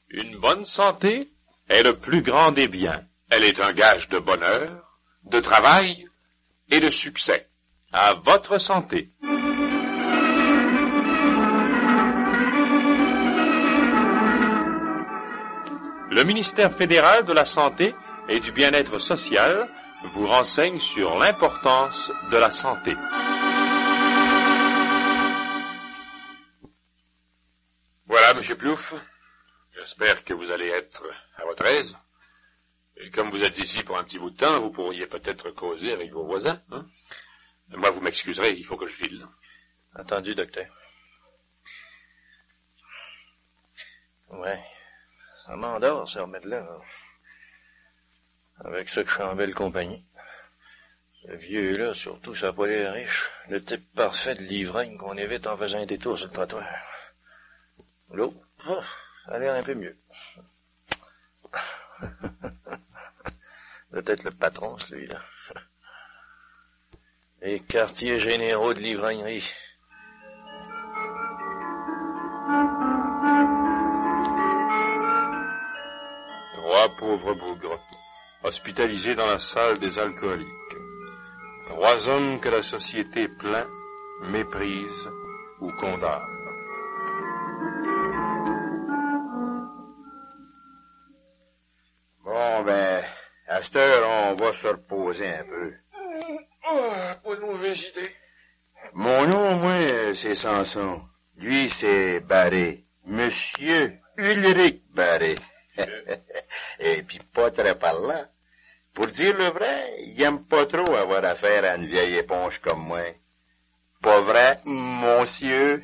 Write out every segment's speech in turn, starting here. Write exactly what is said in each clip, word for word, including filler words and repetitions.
Une bonne santé est le plus grand des biens. Elle est un gage de bonheur, de travail et de succès. À votre santé. Le ministère fédéral de la Santé et du Bien-être social vous renseigne sur l'importance de la santé. Voilà, Monsieur Plouffe. J'espère que vous allez être à votre aise. Et comme vous êtes ici pour un petit bout de temps, vous pourriez peut-être causer avec vos voisins. Hein? Moi, vous m'excuserez, il faut que je file. Entendu, docteur. Ouais. Ça m'endort, ce remède-là. Avec ça que chambelle compagnie. Ce vieux-là, surtout, ça n'a pas l'air riche. Le type parfait de l'ivrogne qu'on évite en faisant un détour sur le trottoir. L'autre, oh, ça a l'air un peu mieux. Peut-être le patron, celui-là. Les quartiers généraux de l'ivrognerie. Trois pauvres bougres, hospitalisés dans la salle des alcooliques. Trois hommes que la société plaint, méprise ou condamne. Bon, ben, à cette heure, on va se reposer un peu. Oh, pas de mauvaise idée. Mon nom, moi, c'est Samson. Lui, c'est Barré. Monsieur Ulrich Barré. Et puis pas très parlant. Pour dire le vrai, il aime pas trop avoir affaire à une vieille éponge comme moi. Pas vrai, monsieur?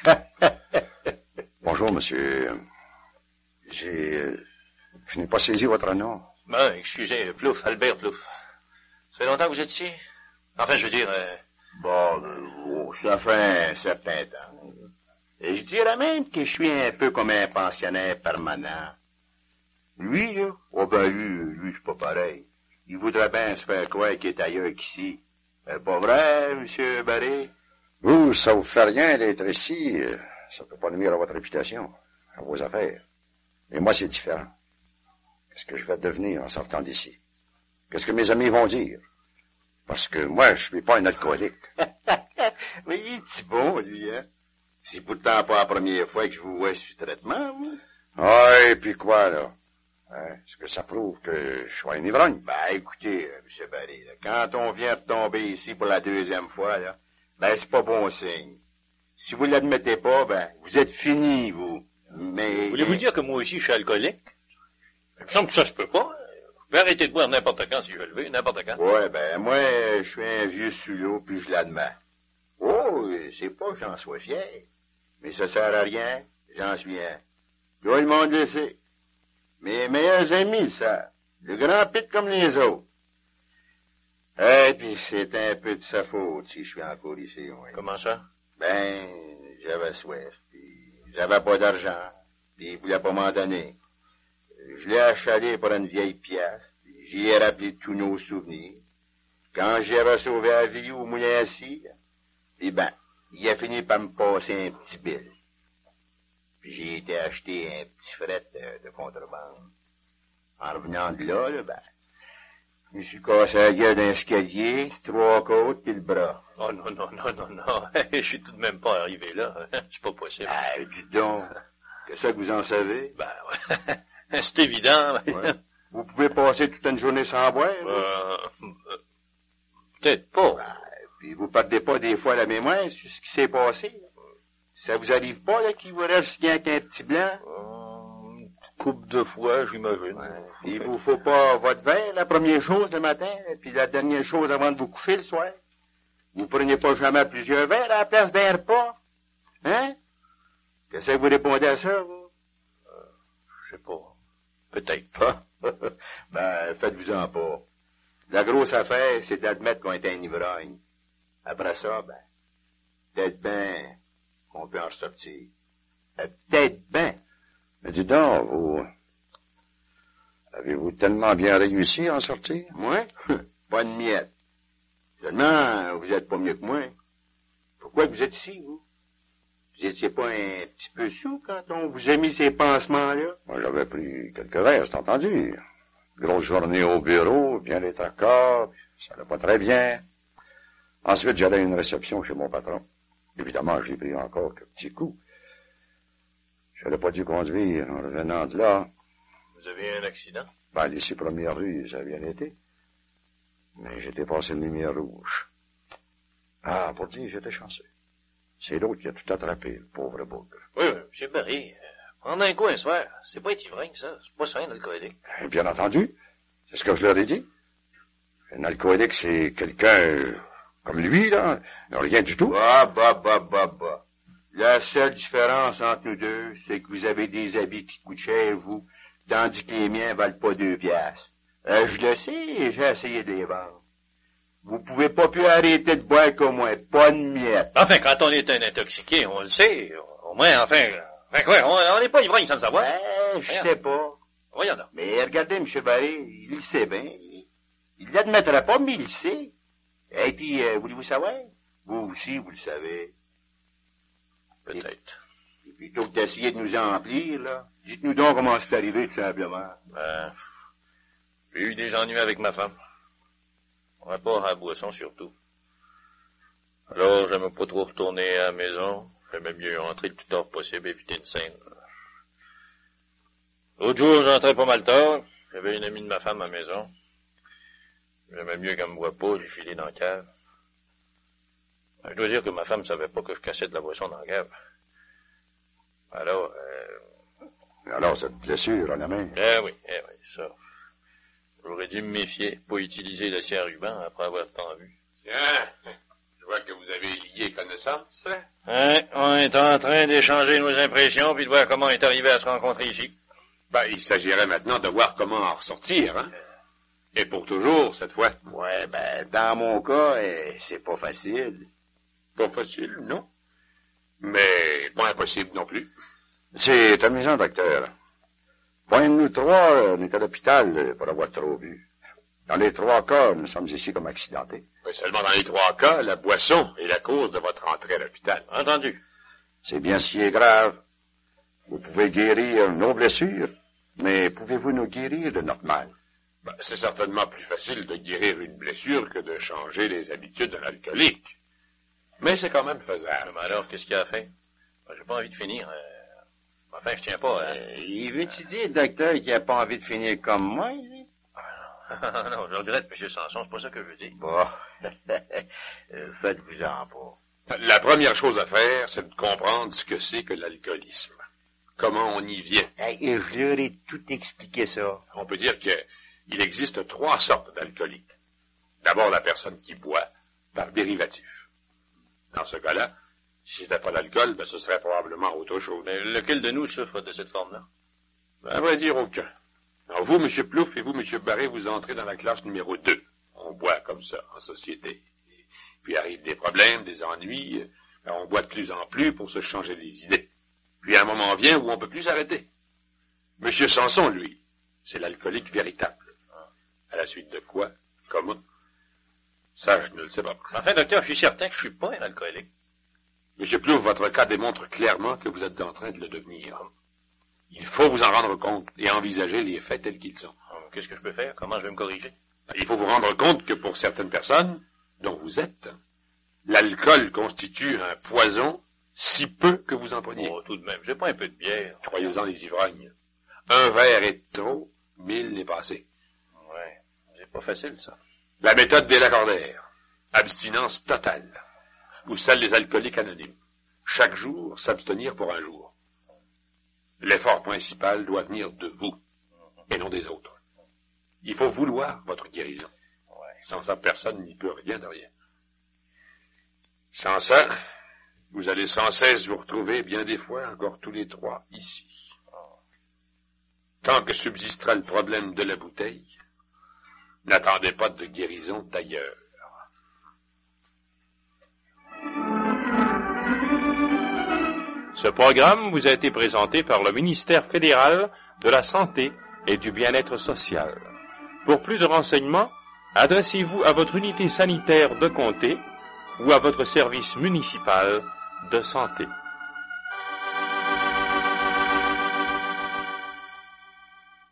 Bonjour, monsieur. J'ai... Je n'ai pas saisi votre nom. Ben, excusez, Plouffe, Albert Plouffe. Ça fait longtemps que vous êtes ici? Enfin, je veux dire... Euh... Bon, euh, oh, ça fait un certain temps. Et je dirais même que je suis un peu comme un pensionnaire permanent. Lui, là, oh ben lui, lui, c'est pas pareil. Il voudrait bien se faire croire qu'il est ailleurs qu'ici. C'est pas vrai, monsieur Barré? Vous, ça vous fait rien d'être ici. Ça peut pas nuire à votre réputation, à vos affaires. Et moi, c'est différent. Qu'est-ce que je vais devenir en sortant d'ici? Qu'est-ce que mes amis vont dire? Parce que moi, je suis pas un alcoolique. Mais il est bon, lui, hein? C'est pourtant pas la première fois que je vous vois sous traitement, moi. Ah, et puis quoi, là? Hein? Est-ce que ça prouve que je suis un ivrogne? Ben, écoutez, euh, M. Barré, là, quand on vient de tomber ici pour la deuxième fois, là, ben, c'est pas bon signe. Si vous l'admettez pas, ben, vous êtes fini, vous. Mais... Voulez-vous dire que moi aussi, je suis alcoolique? Il me semble que ça se peut pas. Je peux arrêter de boire n'importe quand si je veux le veux, n'importe quand. Ouais, ben, moi, je suis un vieux sulot, puis je l'admets. Oh, c'est pas que j'en sois fier. Mais ça sert à rien, j'en suis un. Tout le monde le sait. Mes meilleurs amis, ça. Le grand pit comme les autres. Et puis, c'est un peu de sa faute si je suis encore ici, oui. Comment ça? Ben, j'avais soif, puis j'avais pas d'argent, puis il voulait pas m'en donner. Je l'ai achalé pour une vieille pièce, puis j'y ai rappelé tous nos souvenirs. Quand j'avais sauvé la vie au moulin à cire, puis ben, il a fini par me passer un petit bill. Puis j'ai été acheter un petit fret de, de contrebande. En revenant de là, là, ben, je me suis cassé la gueule d'un escalier, trois côtes, puis le bras. Oh non, non, non, non, non. Je suis tout de même pas arrivé là. C'est pas possible. Ah, dites donc. Qu'est-ce que vous en savez? Ben, ouais. C'est évident. Ouais. Vous pouvez passer toute une journée sans boire? Euh, euh, peut-être pas. Ben, puis vous perdez pas des fois la mémoire sur ce qui s'est passé? Ça vous arrive pas, là, qu'il vous reste rien qu'un petit blanc? Euh, une couple de fois, j'imagine. Ouais. Il vous faut pas votre verre, la première chose le matin, puis la dernière chose avant de vous coucher le soir? Vous prenez pas jamais plusieurs verres à la place d'un repas? Hein? Qu'est-ce que vous répondez à ça, vous? Euh, je sais pas. Peut-être pas. Ben, faites-vous-en pas. La grosse affaire, c'est d'admettre qu'on est un ivrogne. Après ça, ben, peut-être bien qu'on peut en ressortir. Euh, peut-être bien. Mais dis donc, vous... Avez-vous tellement bien réussi à en sortir? Moi? Pas de miette. Seulement, vous êtes pas mieux que moi. Pourquoi vous êtes ici, vous? Vous étiez pas un petit peu sous quand on vous a mis ces pansements-là? Moi, j'avais pris quelques verres, c'est entendu. Grosse journée au bureau, bien les tracas, ça allait pas très bien. Ensuite, j'allais à une réception chez mon patron. Évidemment, j'ai pris encore quelques petits coups. Je n'aurais pas dû conduire en revenant de là. Vous avez eu un accident? Ben, les six premières rues, ça a bien été. Mais j'ai dépassé une lumière rouge. Ah, pour dire, j'étais chanceux. C'est l'autre qui a tout attrapé, le pauvre bougre. Oui, oui, M. Barry. Euh, prendre un coup un soir, c'est pas être ivrogne, ça. C'est pas ça, un alcoolique. Bien entendu. C'est ce que je leur ai dit. Un alcoolique, c'est quelqu'un euh, comme lui, là. Rien du tout. Bah, bah, bah, bah, bah. La seule différence entre nous deux, c'est que vous avez des habits qui coûtent cher, vous, tandis que les miens valent pas deux piastres. Euh, je le sais, j'ai essayé de les vendre. Vous pouvez pas plus arrêter de boire comme moi, pas de miettes. Enfin, quand on est un intoxiqué, on le sait. Au moins, enfin, enfin quoi, on n'est pas ivrogne sans le savoir. Ouais, je sais pas. Voyons donc. Mais regardez, M. Barré, il le sait bien. Il l'admettra pas, mais il le sait. Et puis, euh, voulez-vous savoir? Vous aussi, vous le savez. Peut-être. Et puis, plutôt que d'essayer de nous emplir, là, dites-nous donc comment c'est arrivé, tout simplement. Ben, j'ai eu des ennuis avec ma femme. Rapport à la boisson, surtout. Alors, j'aimais pas trop retourner à la maison. J'aimais mieux rentrer le plus tard possible et éviter une scène. L'autre jour, j'entrais pas mal tard. J'avais une amie de ma femme à la maison. J'aimais mieux qu'elle me voie pas, j'ai filé dans la cave. Je dois dire que ma femme savait pas que je cassais de la boisson dans la cave. Alors, euh... Alors, cette blessure à la main. Eh oui, eh oui, ça. J'aurais dû me méfier, pas utiliser le ciel ruban après avoir tant vu. Tiens, je vois que vous avez lié connaissance. Hein, on est en train d'échanger nos impressions puis de voir comment on est arrivé à se rencontrer ici. Ben, il s'agirait maintenant de voir comment en ressortir, hein. Et pour toujours, cette fois. Ouais, ben, dans mon cas, euh, c'est pas facile. Pas facile, non. Mais pas impossible non plus. C'est amusant, docteur. Point de nous trois, on est à l'hôpital pour avoir trop bu. Dans les trois cas, nous sommes ici comme accidentés. Mais seulement dans les trois cas, la boisson est la cause de votre entrée à l'hôpital. Entendu. C'est bien si est grave. Vous pouvez guérir nos blessures, mais pouvez-vous nous guérir de notre mal? Ben, c'est certainement plus facile de guérir une blessure que de changer les habitudes d'un alcoolique. Mais c'est quand même faisable. Mais alors, qu'est-ce qu'il y a à faire? Ben, j'ai pas envie de finir. Euh... Enfin, je tiens pas. Hein. Euh, il veut-tu dire, docteur, qu'il a pas envie de finir comme moi, lui? Ah, non, je regrette, M. Sanson, c'est pas ça que je veux dire. Bon, euh, faites-vous-en pas. La première chose à faire, c'est de comprendre ce que c'est que l'alcoolisme. Comment on y vient. Hey, et je leur ai tout expliqué ça. On peut dire qu'il existe trois sortes d'alcooliques. D'abord, la personne qui boit par dérivatif. Dans ce cas-là, si c'était pas l'alcool, ben, ce serait probablement autre chose. Mais lequel de nous souffre de cette forme-là? Ben, à vrai dire, aucun. Alors, vous, M. Plouffe, et vous, M. Barré, vous entrez dans la classe numéro deux. On boit comme ça, en société. Et puis arrivent des problèmes, des ennuis. Ben, on boit de plus en plus pour se changer les idées. Puis un moment vient où on peut plus s'arrêter. M. Sanson, lui, c'est l'alcoolique véritable. À la suite de quoi? Comment? Ça, je ne le sais pas. Enfin, docteur, je suis certain que je suis pas un alcoolique. M. Plouffe, votre cas démontre clairement que vous êtes en train de le devenir. Il faut vous en rendre compte et envisager les faits tels qu'ils sont. Qu'est-ce que je peux faire? Comment je vais me corriger? Il faut vous rendre compte que pour certaines personnes, dont vous êtes, l'alcool constitue un poison si peu que vous en preniez. Oh, tout de même, j'ai pas un peu de bière. Croyez-en les ivrognes. Un verre est trop, mille n'est pas assez. Ouais, c'est pas facile, ça. La méthode des Lacordaire. Abstinence totale. Ou celle des alcooliques anonymes. Chaque jour, s'abstenir pour un jour. L'effort principal doit venir de vous, et non des autres. Il faut vouloir votre guérison. Sans ça, personne n'y peut rien de rien. Sans ça, vous allez sans cesse vous retrouver, bien des fois, encore tous les trois, ici. Tant que subsistera le problème de la bouteille, n'attendez pas de guérison d'ailleurs. Ce programme vous a été présenté par le ministère fédéral de la Santé et du Bien-être social. Pour plus de renseignements, adressez-vous à votre unité sanitaire de comté ou à votre service municipal de santé.